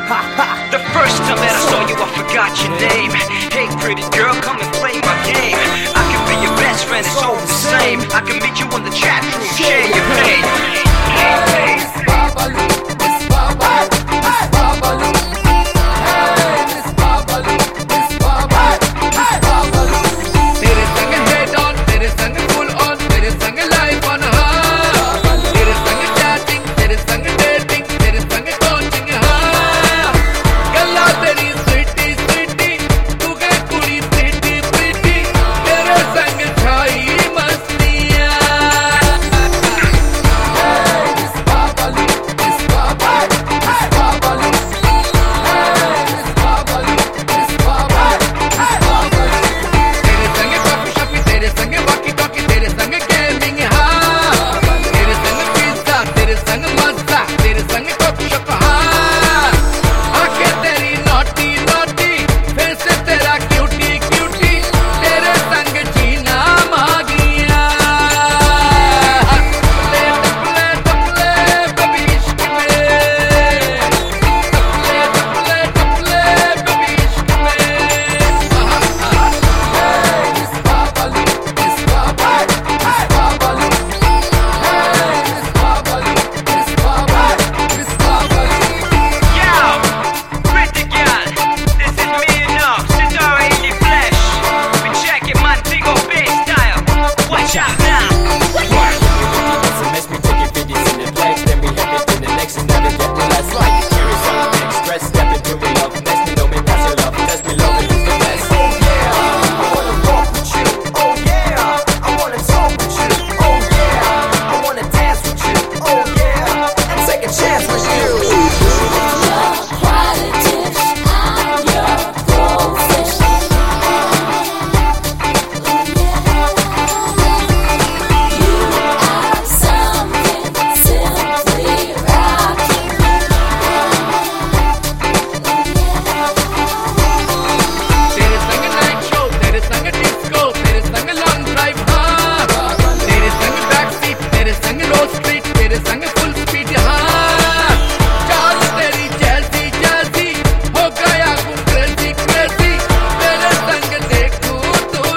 The first time that I saw you, I forgot your name. Hey, pretty girl, come and play my game. I can be your best friend, it's all the same. I can meet you in the chat room, share your pain.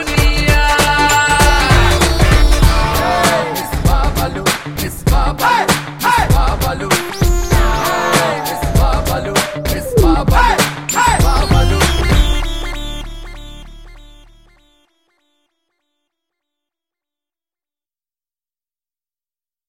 Hey!